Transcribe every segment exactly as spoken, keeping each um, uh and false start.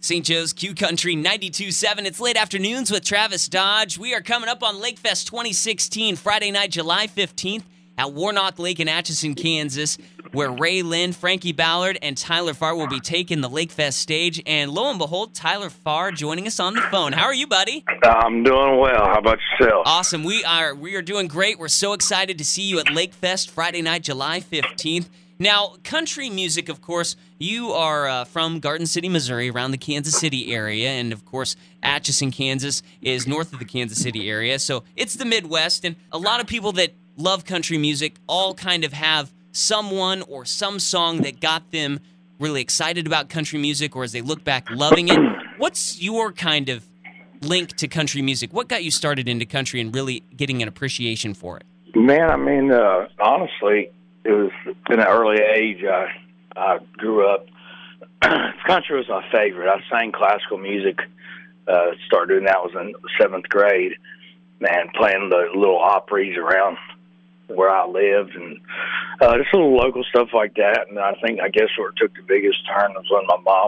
Saint Joe's Q Country ninety-two point seven. It's late afternoons with Travis Dodge. We are coming up on Lake Fest twenty sixteen, Friday night, July fifteenth at Warnock Lake in Atchison, Kansas, where Ray Lynn, Frankie Ballard, and Tyler Farr will be taking the Lake Fest stage. And lo and behold, Tyler Farr joining us on the phone. How are you, buddy? I'm doing well. How about yourself? Awesome. We are we are doing great. We're so excited to see you at Lake Fest Friday night, July fifteenth. Now, country music, of course, you are uh, from Garden City, Missouri, around the Kansas City area, and, of course, Atchison, Kansas is north of the Kansas City area, so it's the Midwest, and a lot of people that love country music all kind of have someone or some song that got them really excited about country music, or as they look back, loving it. What's your kind of link to country music? What got you started into country and really getting an appreciation for it? Man, I mean, uh, honestly, it was in an early age. I, I grew up. Country was my favorite. I sang classical music. Uh, started doing that was in seventh grade. Man, playing the little Opries around where I lived, and uh, just little local stuff like that. And I think, I guess, where it took the biggest turn was when my mom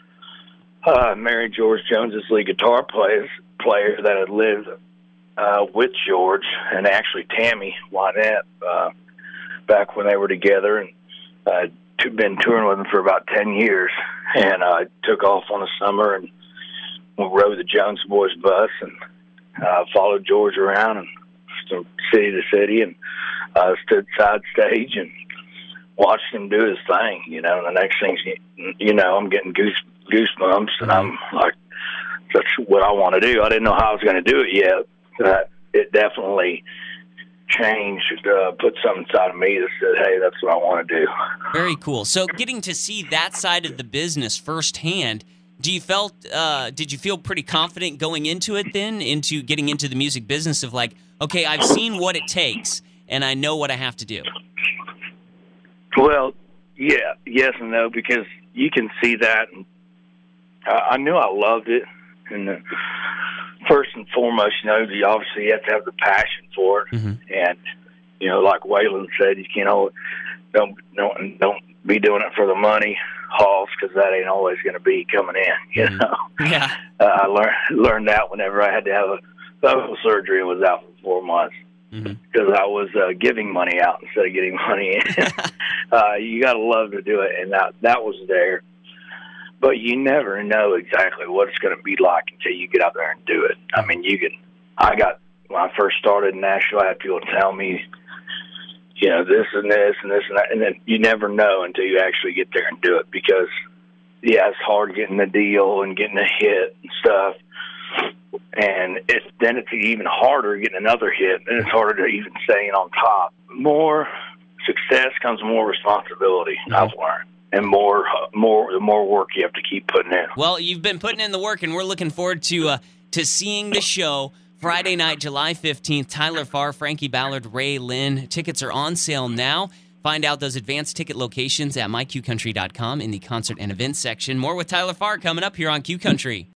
uh, married George Jones's lead guitar players, player that had lived uh, with George, and actually Tammy Wynette, uh, back when they were together, and uh, t- been touring with them for about ten years. And I uh, took off on a summer and we rode the Jones Boys bus and uh, followed George around and from city to city, and uh, stood side stage and watched him do his thing. You know, and the next thing you, you know, I'm getting goose goosebumps, and I'm like, that's what I want to do. I didn't know how I was going to do it yet, but it definitely changed, uh, put something inside of me that said, hey, that's what I want to do. Very cool. So getting to see that side of the business firsthand, do you felt, uh, did you feel pretty confident going into it then, into getting into the music business of like, okay, I've seen what it takes and I know what I have to do? Well, yeah, yes and no, because you can see that. And I, I knew I loved it. And the, first and foremost, you know, you obviously have to have the passion for it. Mm-hmm. And, you know, like Waylon said, you can't always, don't, don't, don't be doing it for the money, Hoss, because that ain't always going to be coming in, you mm-hmm. know. Yeah. Uh, I learned learned that whenever I had to have a vocal surgery and was out for four months because mm-hmm. I was uh, giving money out instead of getting money in. uh, you got to love to do it, and that, that was there. But you never know exactly what it's going to be like until you get out there and do it. I mean, you can. I got when I first started in Nashville, I had people tell me, you know, this and this and this and that, and then you never know until you actually get there and do it. Because, yeah, it's hard getting the deal and getting a hit and stuff, and it's then it's even harder getting another hit, and it's harder to even staying on top. More success comes more responsibility. Mm-hmm. I've learned. And more, more, the more work you have to keep putting in. Well, you've been putting in the work, and we're looking forward to uh, to seeing the show Friday night, July fifteenth. Tyler Farr, Frankie Ballard, Ray Lynn. Tickets are on sale now. Find out those advanced ticket locations at my q country dot com in the concert and events section. More with Tyler Farr coming up here on Q Country.